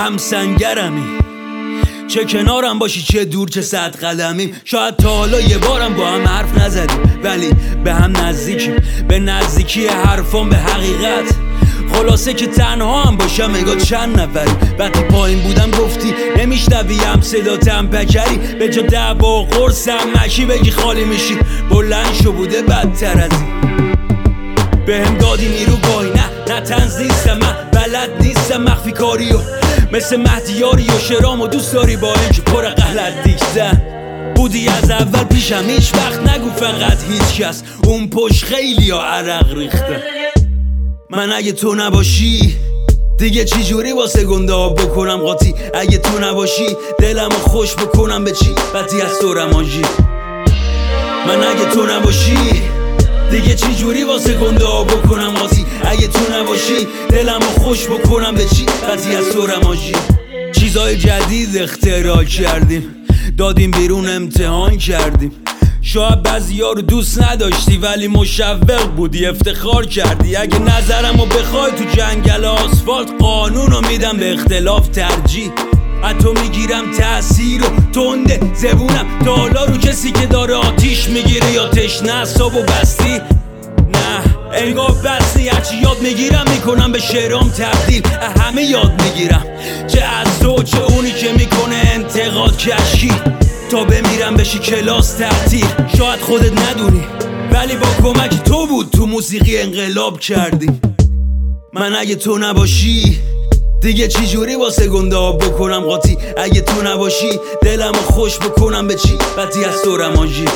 هم سنگرمی، چه کنارم باشی چه دور چه 100 قدمیم. شاید تا حالا یه بارم با هم حرف نزدیم، ولی به هم نزدیکیم، به نزدیکی حرفان به حقیقت. خلاصه که تنها هم باشم انگار چند نفری. وقتی پایین بودم گفتی نمیشنویم صداتم پکری، به جا دعوا و قرصم مکی بگی خالی میشی. بلند شو بوده بدتر از این، بهم دادی نیرو گاهی نه تنز نیستم، من بلد نیستم مخفی کاریو مثل مهدیاری و شرام و دوست داری با اینکه پر غلط دیگزن بودی از اول پیشم. هیچ وقت نگو فقط هیچ کس، اون پشت خیلی ها عرق ریخته. من اگه تو نباشی دیگه چی جوری واسه گنده ها بکنم قاطی؟ اگه تو نباشی دلمو خوش بکنم به چی؟ بدی از تو رمانجی. من اگه تو نباشی دیگه چی جوری واسه گنده ها بکنم قاطی؟ اگه تو نباشی دلمو خوش بکنم به چی؟ بدی از تو رمانجی. چیزای جدید اختراع کردیم، دادیم بیرون امتحان کردیم. شاید بعضیا رو دوست نداشتی ولی مشوق بودی افتخار کردی. اگه نظرمو بخوای تو جنگل آسفالت قانونو میدم به اختلاف ترجیح. حتی میگیرم تأثیر و تنده زبونم دالا رو کسی که داره آتیش میگیره یا تشنه اعصابو بستی. نه انگار بستی، هرچی یاد میگیرم میکنم به شعرام تبدیل. همه یاد میگیرم، چه از تو چه اونی که میکنه انتقاد کشی. تا بمیرم بشی کلاس تعطیل. شاید خودت ندونی ولی با کمک تو بود تو موسیقی انقلاب کردی. من اگه تو نباشی دیگه چی جوری واسه گنده ها بکنم قاطی؟ اگه تو نباشی دلمو خوش بکنم به چی؟ بدی از تو رمانجی.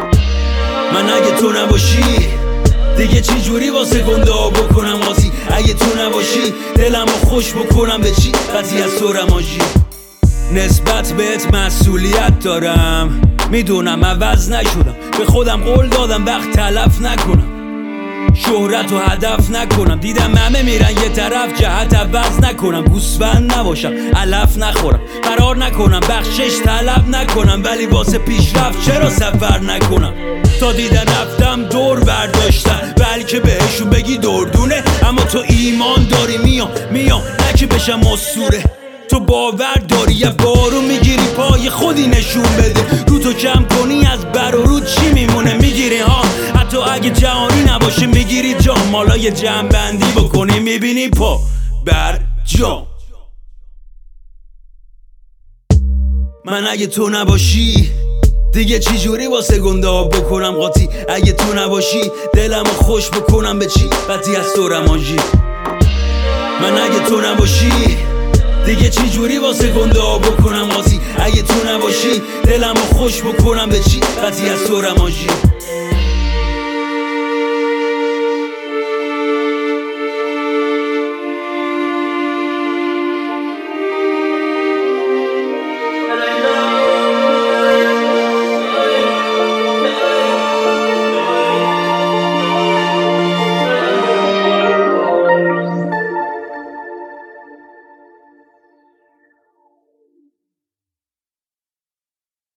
من اگه تو نباشی دیگه چی جوری واسه گنده ها بکنم قاطی؟ اگه تو نباشی دلمو خوش بکنم به چی؟ بدی از تو رمانجی. نسبت بهت مسئولیت دارم، میدونم عوض نشدم، به خودم قول دادم وقت تلف نکنم، شهرت و هدف نکنم. دیدم همه میرن یه طرف، جهت عوض نکنم، گوسفند نباشم علف نخورم، فرار نکنم بخشش طلب نکنم، ولی واسه پیشرفت چرا سفر نکنم؟ تا دیدن رفتم دور برداشتن، بلکه بهشون بگی دردونه. اما تو ایمان داری میام نه که بشم اسطوره. تو باور داری یه بارو میگیری پای خودی نشون بده. رو تو کم کنی از بر و رو چی میمونه؟ میگیری ها، حتی اگه جهانی نباشه میگیری جام. مالا یه جمع بندی بکنی میبینی پا بر جام. من اگه تو نباشی دیگه چی جوری واسه گنده ها بکنم قاطی؟ اگه تو نباشی دلمو خوش بکنم به چی؟ بدی از تو رمانجی. من اگه تو نباشی دیگه چی جوری واسه گنده ها بکنم قاطی؟ اگه تو نباشی دلمو خوش بکنم به چی؟ بدی از تو رمانجی.